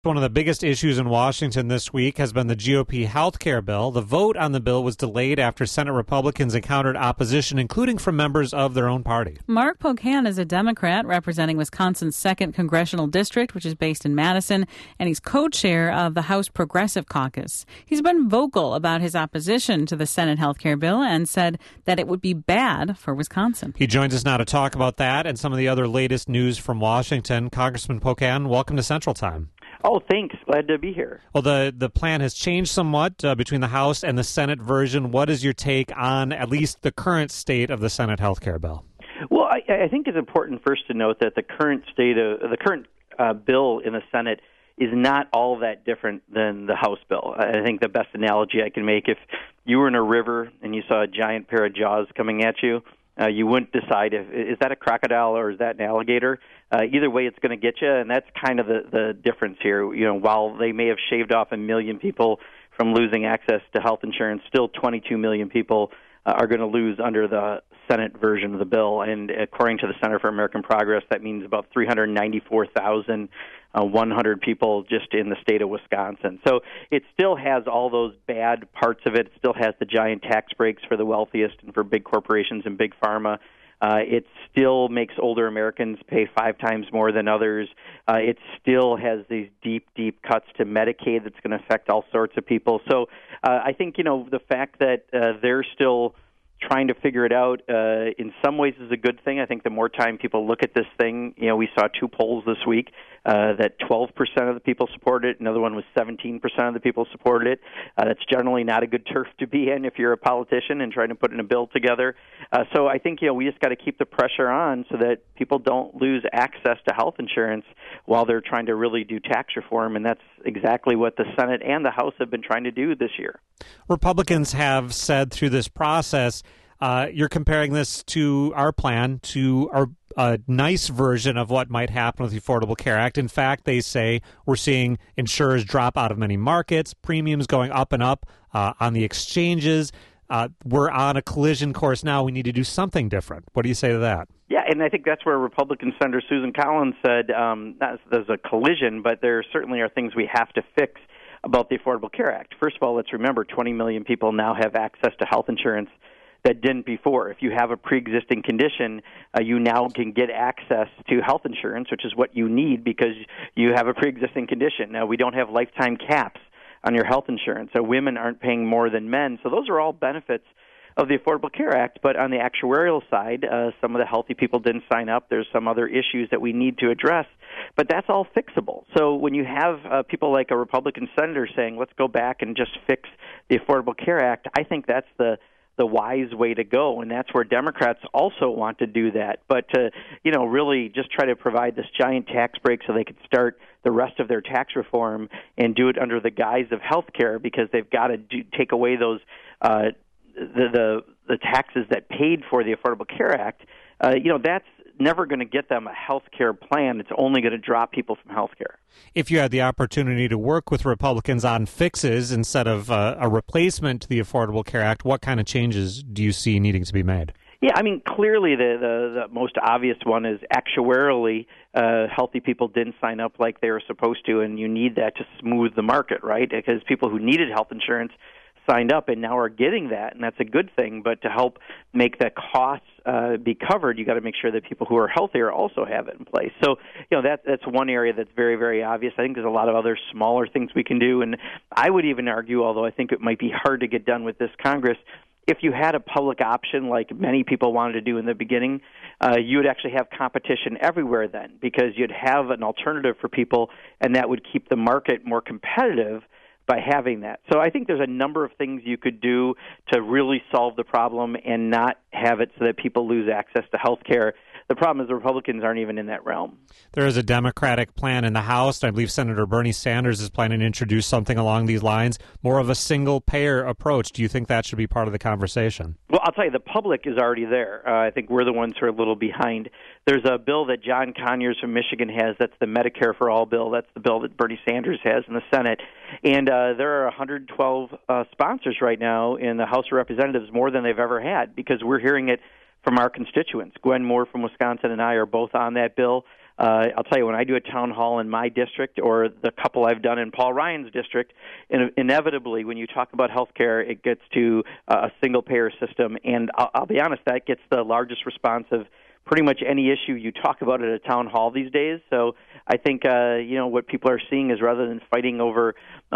One of the biggest issues in Washington this week has been the GOP health care bill. The vote on the bill was delayed after Senate Republicans encountered opposition, including from members of their own party. Mark Pocan is a Democrat representing Wisconsin's 2nd Congressional District, which is based in Madison, and he's co-chair of the House Progressive Caucus. He's been vocal about his opposition to the Senate health care bill and said that it would be bad for Wisconsin. He joins us now to talk about that and some of the other latest news from Washington. Congressman Pocan, welcome to Central Time. Oh, thanks. Glad to be here. Well, the plan has changed somewhat between the House and the Senate version. What is your take on at least the current state of the Senate health care bill? Well, I think it's important first to note that the current bill in the Senate is not all that different than the House bill. I think the best analogy I can make, if you were in a river and you saw a giant pair of jaws coming at you, you wouldn't decide is that a crocodile or is that an alligator. Either way, it's going to get you, and that's kind of the difference here. You know, while they may have shaved off 1 million people from losing access to health insurance, still 22 million people are going to lose under the Senate version of the bill. And according to the Center for American Progress, that means about 394,100 people just in the state of Wisconsin. So it still has all those bad parts of it. It still has the giant tax breaks for the wealthiest and for big corporations and big pharma. It still makes older Americans pay 5 times more than others. It still has these deep, deep cuts to Medicaid that's going to affect all sorts of people. So I think, the fact that they're still trying to figure it out in some ways is a good thing. I think the more time people look at this thing, we saw 2 polls this week that 12% of the people supported it. Another one was 17% of the people supported it. That's generally not a good turf to be in if you're a politician and trying to put in a bill together. So I think, we just got to keep the pressure on so that people don't lose access to health insurance while they're trying to really do tax reform, and that's exactly what the Senate and the House have been trying to do this year. Republicans have said through this process, you're comparing this to our plan, to a nice version of what might happen with the Affordable Care Act. In fact, they say we're seeing insurers drop out of many markets, premiums going up and up on the exchanges. We're on a collision course now. We need to do something different. What do you say to that? Yeah, and I think that's where Republican Senator Susan Collins said there's a collision, but there certainly are things we have to fix about the Affordable Care Act. First of all, let's remember 20 million people now have access to health insurance that didn't before. If you have a pre-existing condition, you now can get access to health insurance, which is what you need because you have a pre-existing condition. Now, we don't have lifetime caps on your health insurance, so women aren't paying more than men. So those are all benefits of the Affordable Care Act, but on the actuarial side, some of the healthy people didn't sign up. There's some other issues that we need to address, but that's all fixable. So when you have people like a Republican senator saying, let's go back and just fix the Affordable Care Act, I think that's the wise way to go, and that's where Democrats also want to do that. But to, really just try to provide this giant tax break so they could start the rest of their tax reform and do it under the guise of health care because they've got to take away those the taxes that paid for the Affordable Care Act, that's never going to get them a health care plan. It's only going to drop people from health care. If you had the opportunity to work with Republicans on fixes instead of a replacement to the Affordable Care Act, what kind of changes do you see needing to be made? Yeah, clearly the most obvious one is actuarially healthy people didn't sign up like they were supposed to, and you need that to smooth the market, right? Because people who needed health insurance signed up and now are getting that, and that's a good thing. But to help make the costs be covered, you got to make sure that people who are healthier also have it in place. So, that's one area that's very, very obvious. I think there's a lot of other smaller things we can do, and I would even argue, although I think it might be hard to get done with this Congress, if you had a public option like many people wanted to do in the beginning, you would actually have competition everywhere then because you'd have an alternative for people, and that would keep the market more competitive by having that. So I think there's a number of things you could do to really solve the problem and not have it so that people lose access to health care. The problem is the Republicans aren't even in that realm. There is a Democratic plan in the House. I believe Senator Bernie Sanders is planning to introduce something along these lines, more of a single-payer approach. Do you think that should be part of the conversation? Well, I'll tell you, the public is already there. I think we're the ones who are a little behind. There's a bill that John Conyers from Michigan has. That's the Medicare for All bill. That's the bill that Bernie Sanders has in the Senate. And there are 112 sponsors right now in the House of Representatives, more than they've ever had, because we're hearing it from our constituents. Gwen Moore from Wisconsin and I are both on that bill. I'll tell you, when I do a town hall in my district or the couple I've done in Paul Ryan's district, inevitably when you talk about health care, it gets to a single-payer system. And I'll be honest, that gets the largest response of pretty much any issue you talk about at a town hall these days. So I think what people are seeing is, rather than fighting over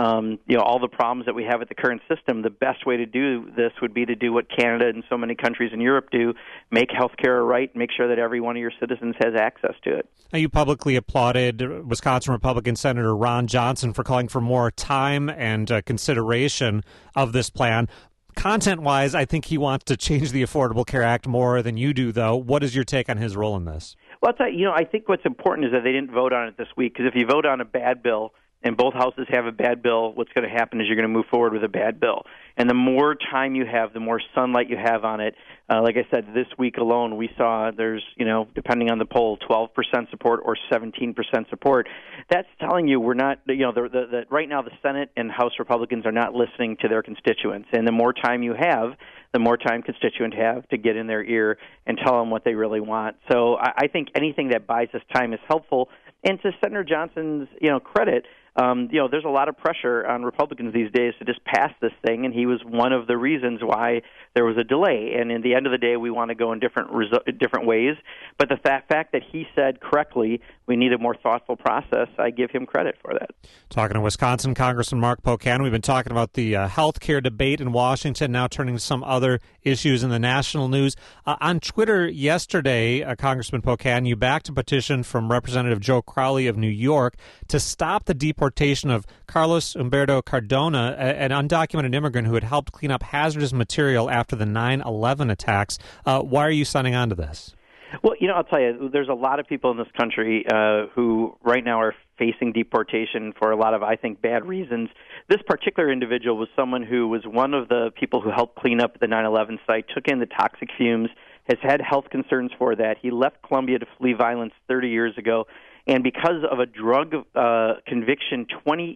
all the problems that we have with the current system, the best way to do this would be to do what Canada and so many countries in Europe do: make healthcare a right, make sure that every one of your citizens has access to it. Now, you publicly applauded Wisconsin Republican Senator Ron Johnson for calling for more time and consideration of this plan. Content-wise, I think he wants to change the Affordable Care Act more than you do, though. What is your take on his role in this? Well, I'll tell you, I think what's important is that they didn't vote on it this week, because if you vote on a bad bill and both houses have a bad bill, what's going to happen is you're going to move forward with a bad bill. And the more time you have, the more sunlight you have on it. Like I said, this week alone, we saw there's, depending on the poll, 12% support or 17% support. That's telling you we're not, right now the Senate and House Republicans are not listening to their constituents. And the more time you have, the more time constituents have to get in their ear and tell them what they really want. So I think anything that buys us time is helpful. And to Senator Johnson's, credit, there's a lot of pressure on Republicans these days to just pass this thing, and he was one of the reasons why there was a delay. And in the end of the day, we want to go in different ways. But the fact that he said correctly we need a more thoughtful process, I give him credit for that. Talking to Wisconsin Congressman Mark Pocan, we've been talking about the health care debate in Washington, now turning to some other issues in the national news. On Twitter yesterday, Congressman Pocan, you backed a petition from Representative Joe Crowley of New York to stop the deportation of Carlos Humberto Cardona, an undocumented immigrant who had helped clean up hazardous material after the 9/11 attacks. Why are you signing on to this? Well, I'll tell you, there's a lot of people in this country who right now are facing deportation for a lot of, I think, bad reasons. This particular individual was someone who was one of the people who helped clean up the 9/11 site, took in the toxic fumes, has had health concerns for that. He left Colombia to flee violence 30 years ago. And because of a drug conviction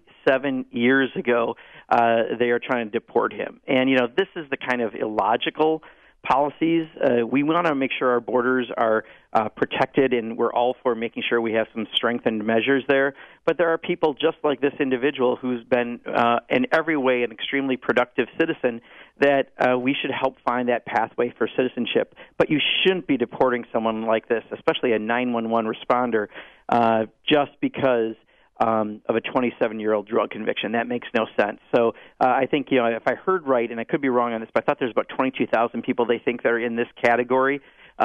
27 years ago, they are trying to deport him. And, this is the kind of illogical policies. We want to make sure our borders are protected, and we're all for making sure we have some strengthened measures there. But there are people just like this individual who's been, in every way, an extremely productive citizen that we should help find that pathway for citizenship. But you shouldn't be deporting someone like this, especially a 911 responder, just because of a 27-year-old drug conviction. That makes no sense. So I think, if I heard right, and I could be wrong on this, but I thought there's about 22,000 people they think that are in this category.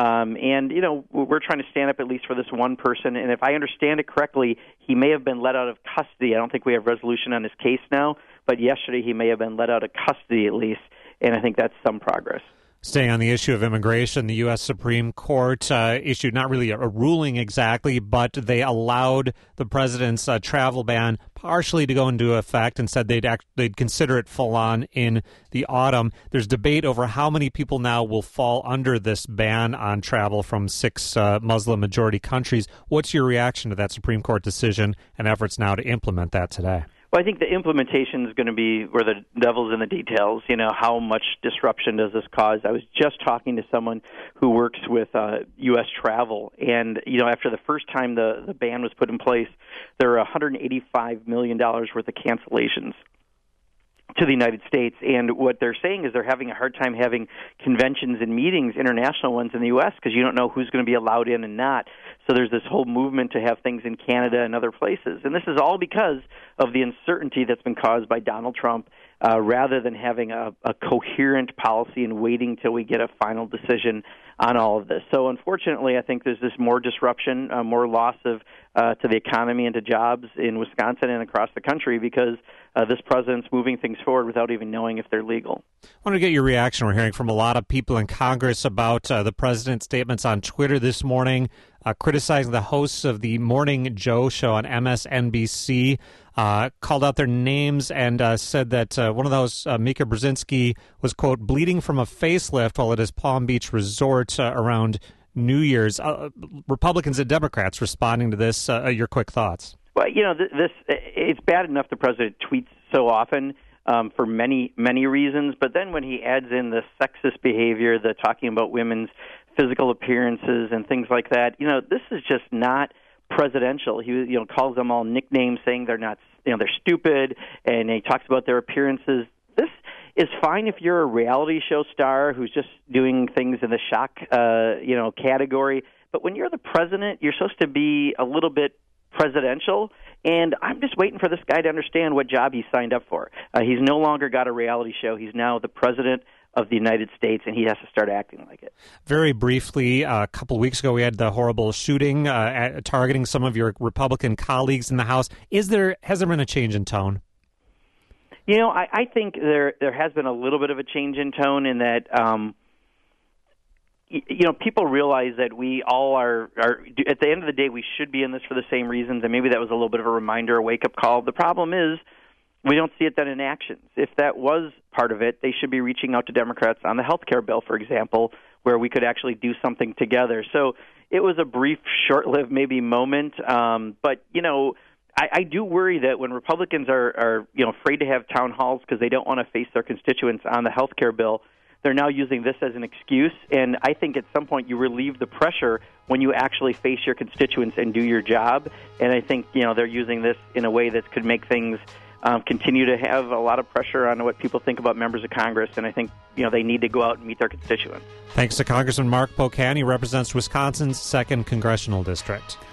And we're trying to stand up at least for this one person. And if I understand it correctly, he may have been let out of custody. I don't think we have resolution on his case now, but yesterday he may have been let out of custody at least. And I think that's some progress. Staying on the issue of immigration, the U.S. Supreme Court issued not really a ruling exactly, but they allowed the president's travel ban partially to go into effect and said they'd consider it full on in the autumn. There's debate over how many people now will fall under this ban on travel from 6 Muslim-majority countries. What's your reaction to that Supreme Court decision and efforts now to implement that today? Well, I think the implementation is going to be where the devil's in the details. How much disruption does this cause? I was just talking to someone who works with U.S. travel, and, after the first time the ban was put in place, there were $185 million worth of cancellations to the United States. And what they're saying is they're having a hard time having conventions and meetings, international ones in the U.S., because you don't know who's going to be allowed in and not. So there's this whole movement to have things in Canada and other places. And this is all because of the uncertainty that's been caused by Donald Trump, rather than having a coherent policy and waiting till we get a final decision on all of this. So unfortunately, I think there's this more disruption, more loss of to the economy and to jobs in Wisconsin and across the country because this president's moving things forward without even knowing if they're legal. I want to get your reaction. We're hearing from a lot of people in Congress about the president's statements on Twitter this morning, criticizing the hosts of the Morning Joe show on MSNBC, called out their names and said that one of those, Mika Brzezinski, was, quote, bleeding from a facelift while at his Palm Beach resort around New Year's. Republicans and Democrats responding to this. Your quick thoughts. Well, it's bad enough the president tweets so often for many, many reasons, but then when he adds in the sexist behavior, the talking about women's physical appearances and things like that, this is just not presidential. He calls them all nicknames, saying they're not, they're stupid, and he talks about their appearances. This is fine if you're a reality show star who's just doing things in the shock, category. But when you're the president, you're supposed to be a little bit presidential. And I'm just waiting for this guy to understand what job he signed up for. He's no longer got a reality show. He's now the president of the United States, and he has to start acting like it. Very briefly, a couple of weeks ago, we had the horrible shooting targeting some of your Republican colleagues in the House. Has there been a change in tone? I think there has been a little bit of a change in tone in that, people realize that we all are, at the end of the day, we should be in this for the same reasons, and maybe that was a little bit of a reminder, a wake-up call. The problem is we don't see it done in actions. If that was part of it, they should be reaching out to Democrats on the health care bill, for example, where we could actually do something together. So it was a brief, short-lived maybe moment, but, I do worry that when Republicans are afraid to have town halls because they don't want to face their constituents on the health care bill, they're now using this as an excuse, and I think at some point you relieve the pressure when you actually face your constituents and do your job, and I think they're using this in a way that could make things continue to have a lot of pressure on what people think about members of Congress, and I think they need to go out and meet their constituents. Thanks to Congressman Mark Pocan. He represents Wisconsin's 2nd Congressional District.